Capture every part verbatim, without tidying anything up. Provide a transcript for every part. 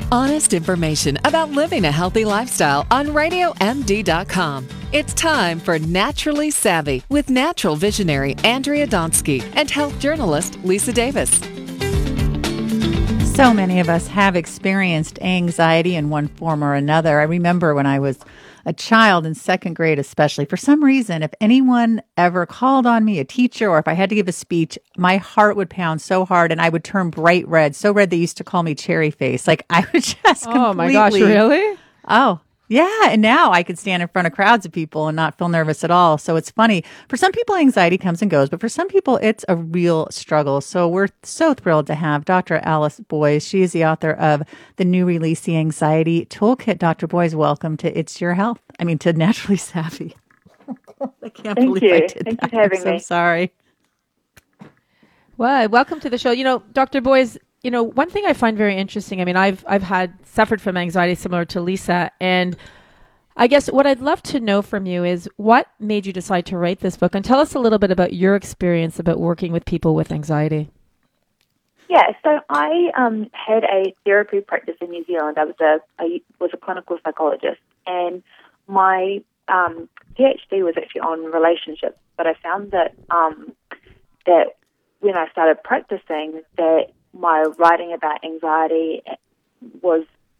Honest information about living a healthy lifestyle on radio m d dot com. It's time for Naturally Savvy with natural visionary Andrea Donsky and health journalist Lisa Davis. So many of us have experienced anxiety in one form or another. I remember when I was a child in second grade, especially, for some reason, if anyone ever called on me, a teacher, or if I had to give a speech, my heart would pound so hard and I would turn bright red. So red they used to call me cherry face. Like I would just completely... Oh my gosh, really? Oh, yeah. And now I could stand in front of crowds of people and not feel nervous at all. So it's funny. For some people, anxiety comes and goes, but for some people, it's a real struggle. So we're so thrilled to have Doctor Alice Boyes. She is the author of the new release, The Anxiety Toolkit. Doctor Boyes, welcome to It's Your Health. I mean, to Naturally Savvy. I can't Thank believe you. I did Thank that. you for having I'm so me. sorry. Well, welcome to the show. You know, Doctor Boyes, you know, one thing I find very interesting, I mean, I've I've had suffered from anxiety similar to Lisa, and I guess what I'd love to know from you is what made you decide to write this book, and tell us a little bit about your experience about working with people with anxiety. Yeah, so I um, had a therapy practice in New Zealand. I was a I was a clinical psychologist, and my um, PhD was actually on relationships. But I found that um, that when I started practicing, that my writing about anxiety was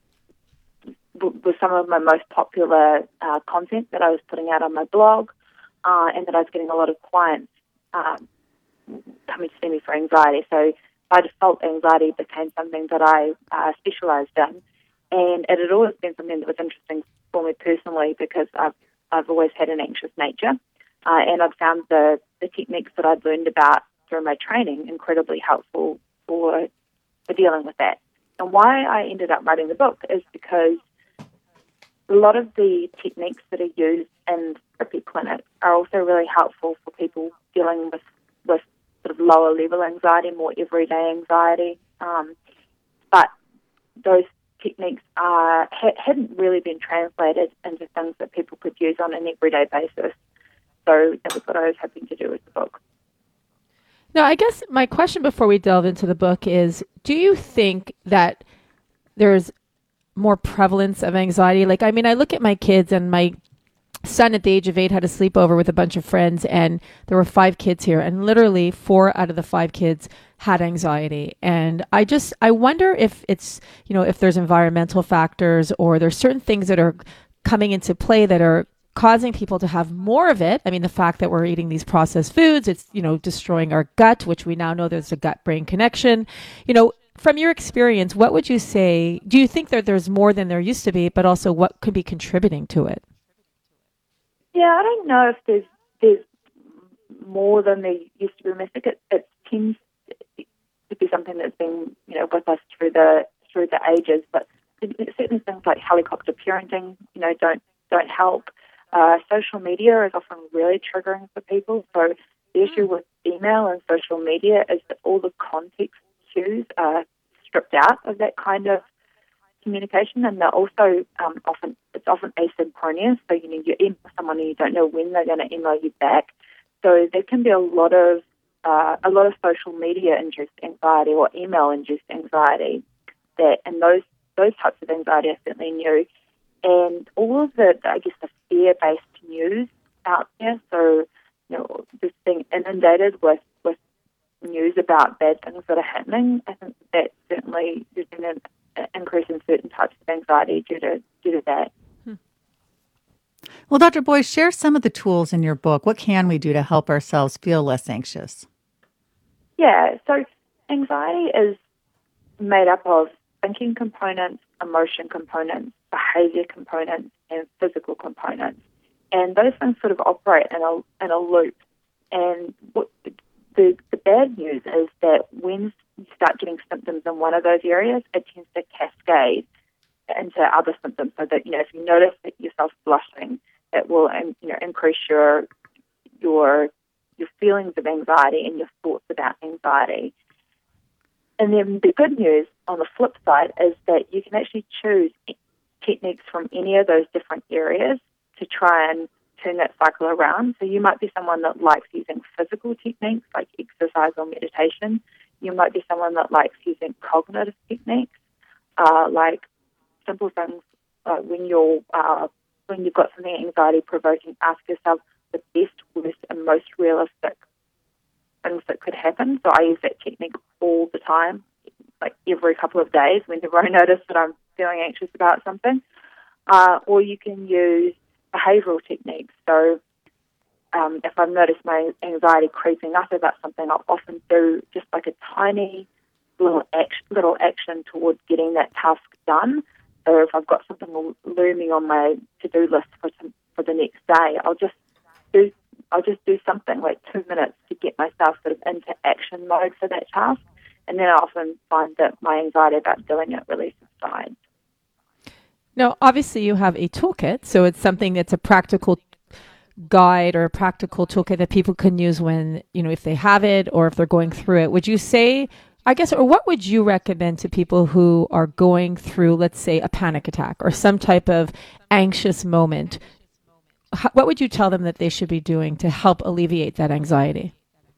was some of my most popular uh, content that I was putting out on my blog, uh, and that I was getting a lot of clients um, coming to see me for anxiety. So by default, anxiety became something that I uh, specialised in, and it had always been something that was interesting for me personally because I've I've always had an anxious nature, uh, and I've found the the techniques that I'd learned about through my training incredibly helpful for for dealing with that. And why I ended up writing the book is because a lot of the techniques that are used in therapy clinics are also really helpful for people dealing with, with sort of lower level anxiety, more everyday anxiety. Um, but those techniques are, ha- hadn't really been translated into things that people could use on an everyday basis. So that was what I was hoping to do with the book. Now, I guess my question before we delve into the book is, do you think that there's more prevalence of anxiety? Like, I mean, I look at my kids, and my son at the age of eight had a sleepover with a bunch of friends, and there were five kids here, and literally four out of the five kids had anxiety. And I just, I wonder if it's, you know, if there's environmental factors or there's certain things that are coming into play that are causing people to have more of it. I mean, the fact that we're eating these processed foods, it's, you know, destroying our gut, which we now know there's a gut-brain connection. You know, from your experience, what would you say? Do you think that there's more than there used to be, but also what could be contributing to it? Yeah, I don't know if there's there's more than there used to be. I think it, it tends to be something that's been, you know, with us through the through the ages. But certain things like helicopter parenting, you know, don't don't help. Uh, social media is often really triggering for people. So the issue with email and social media is that all the context cues are stripped out of that kind of communication, and they're also um, often it's often asynchronous. So you know you email someone and you don't know when they're going to email you back. So there can be a lot of uh, a lot of social media induced anxiety or email induced anxiety. That and those those types of anxiety are certainly new. And all of the, I guess, the fear-based news out there, so, you know, just being inundated with, with news about bad things that are happening, I think that certainly there's been an, an increase in certain types of anxiety due to, due to that. Hmm. Well, Doctor Boyes, share some of the tools in your book. What can we do to help ourselves feel less anxious? Yeah, so anxiety is made up of thinking components, emotion components, behavior components, and physical components. And those things sort of operate in a in a loop. And what, the the bad news is that when you start getting symptoms in one of those areas, it tends to cascade into other symptoms. So that, you know, if you notice that yourself blushing, it will um, you know increase your your your feelings of anxiety and your thoughts about anxiety. And then the good news on the flip side is that you can actually choose techniques from any of those different areas to try and turn that cycle around. So you might be someone that likes using physical techniques like exercise or meditation. You might be someone that likes using cognitive techniques uh, like simple things uh, when you're uh, when you've got something anxiety provoking, ask yourself the best, worst, and most realistic things that could happen. So I use that technique all the time, like every couple of days whenever I notice that I'm feeling anxious about something. Uh, or you can use behavioural techniques. So um, if I've noticed my anxiety creeping up about something, I'll often do just like a tiny little action, little action towards getting that task done. So if I've got something looming on my to-do list for some, for the next day, I'll just do I'll just do something like two minutes to get myself sort of into action mode for that task, and then I often find that my anxiety about doing it really subsides. Now, obviously, you have a toolkit, so it's something that's a practical guide or a practical toolkit that people can use when, you know, if they have it or if they're going through it. Would you say, I guess, or what would you recommend to people who are going through, let's say, a panic attack or some type of anxious moment? How, what would you tell them that they should be doing to help alleviate that anxiety?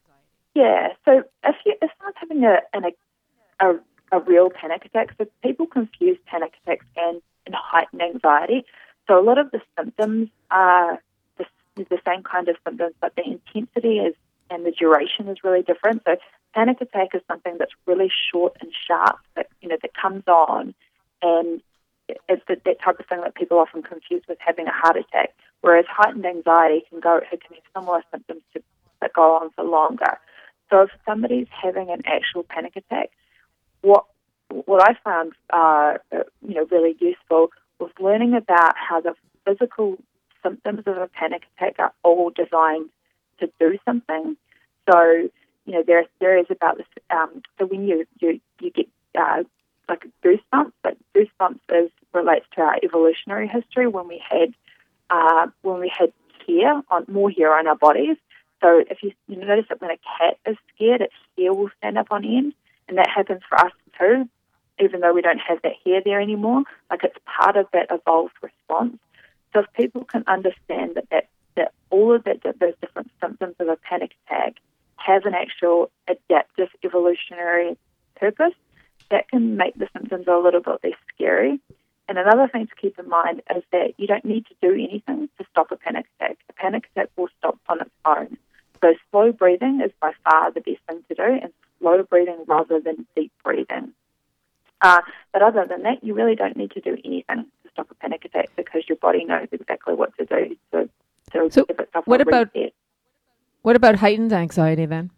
Yeah, so if, you, if someone's having a, an, a, a real panic attack, so people confuse panic attacks and, and heightened anxiety. So a lot of the symptoms are the, the same kind of symptoms, but the intensity is and the duration is really different. So panic attack is something that's really short and sharp, that you know that comes on, and it's the, that type of thing that people often confuse with having a heart attack. Whereas heightened anxiety can go, it can have similar symptoms to, that go on for longer. So if somebody's having an actual panic attack, what what I found uh, you know really useful was learning about how the physical symptoms of a panic attack are all designed to do something. So you know there there is about this. Um, so when you you you get uh, like goosebumps, but goosebumps is relates to our evolutionary history when we had. Uh, when we had hair, on more hair on our bodies. So if you, you notice that when a cat is scared, its hair will stand up on end, and that happens for us too, even though we don't have that hair there anymore. Like it's part of that evolved response. So if people can understand that that, that all of that, those different symptoms of a panic attack have an actual adaptive evolutionary purpose, that can make the symptoms a little bit less scary. And another thing to keep in mind is that you don't need to do anything to stop a panic attack. A panic attack will stop on its own. So slow breathing is by far the best thing to do, and slow breathing rather than deep breathing. Uh, but other than that, you really don't need to do anything to stop a panic attack because your body knows exactly what to do. So, so, so give itself what a about reset. What about heightened anxiety then?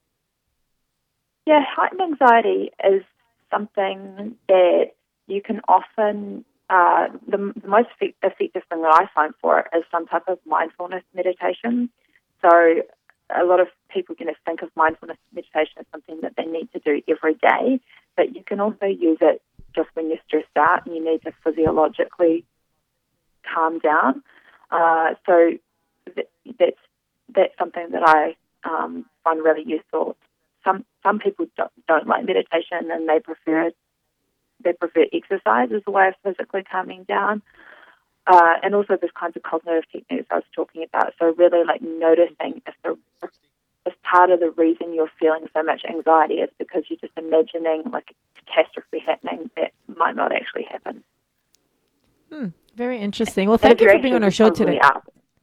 Yeah, heightened anxiety is something that you can often, uh, the, the most effective thing that I find for it is some type of mindfulness meditation. So a lot of people can think of mindfulness meditation as something that they need to do every day, but you can also use it just when you're stressed out and you need to physiologically calm down. Uh, so th- that's that's something that I um, find really useful. Some some people don't, don't like meditation and they prefer They prefer exercise as a way of physically calming down. Uh, and also there's kinds of cognitive techniques I was talking about. So really like noticing if, the, if part of the reason you're feeling so much anxiety is because you're just imagining like a catastrophe happening that might not actually happen. Hmm, very interesting. Well, thank you for being on our show today. Up.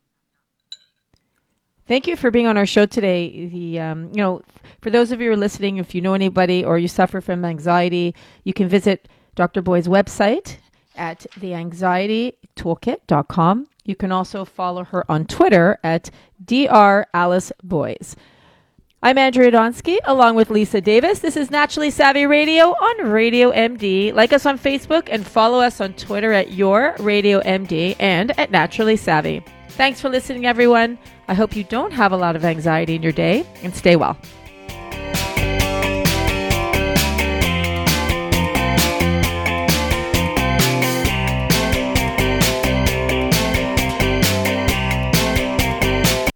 Thank you for being on our show today. The um, you know, for those of you who are listening, if you know anybody or you suffer from anxiety, you can visit Doctor Boyd's website at the anxiety toolkit dot com. You can also follow her on Twitter at Doctor Alice Boys. I'm Andrea Donsky, along with Lisa Davis. This is Naturally Savvy Radio on Radio M D. Like us on Facebook and follow us on Twitter at Your Radio M D and at Naturally Savvy. Thanks for listening, everyone. I hope you don't have a lot of anxiety in your day, and stay well.